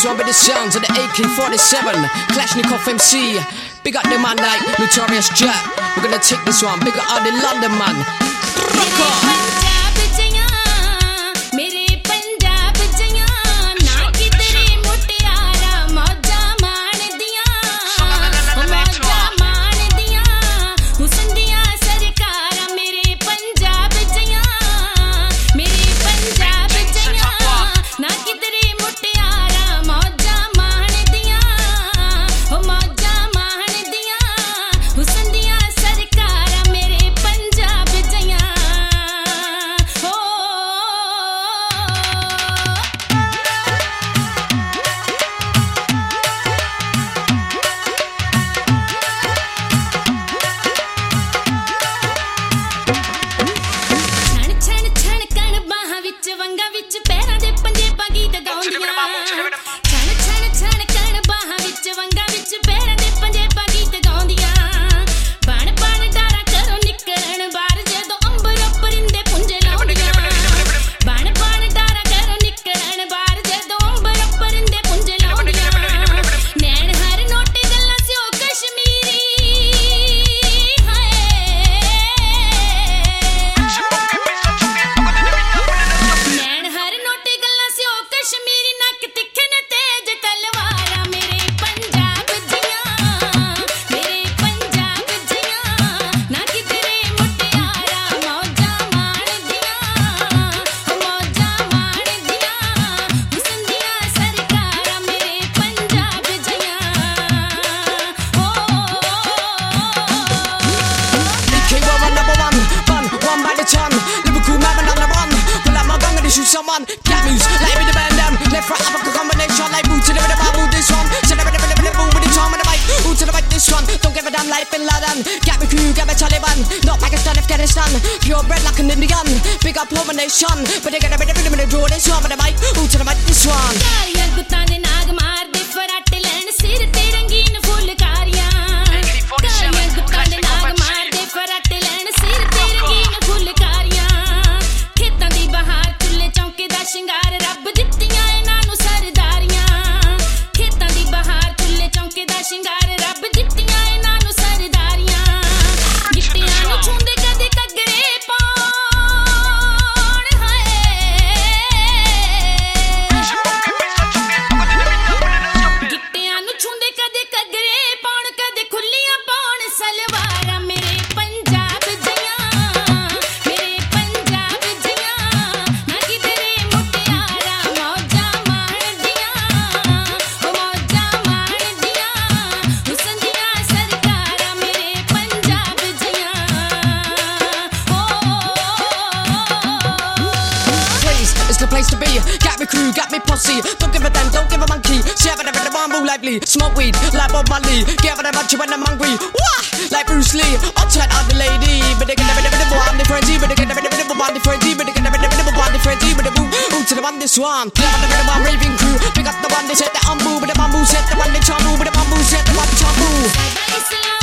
This one with the sounds of the AK-47 Kalashnikov MC. Big up the man like Notorious Jack. We're gonna take this one. Big up all the London man. Rock on. Someone get moves like with the band them left right up a combination like boot to the bamboo this one to the boom with the charm of the mic boot to the mic this one don't give a damn like Bin Laden get me crew get me Taliban not Pakistan Afghanistan pure bread like an Indian big up home nation but they get a bit of the draw this one with the mic boot to the mic this one place to be, got me crew, got me posse. Don't give a damn, don't give a monkey. Share with the bamboo lively, smoke weed like Bob Marley. Give it a bunch when I'm hungry. Wah, like Bruce Lee. I'll chat out the lady, but they get the one different, but they get the one different, but they get the one different, but the boom to the one this one. Give it the one raving crew, pick up the one they set the bamboo, but the bamboo set the one they charm, but the bamboo set the one charm.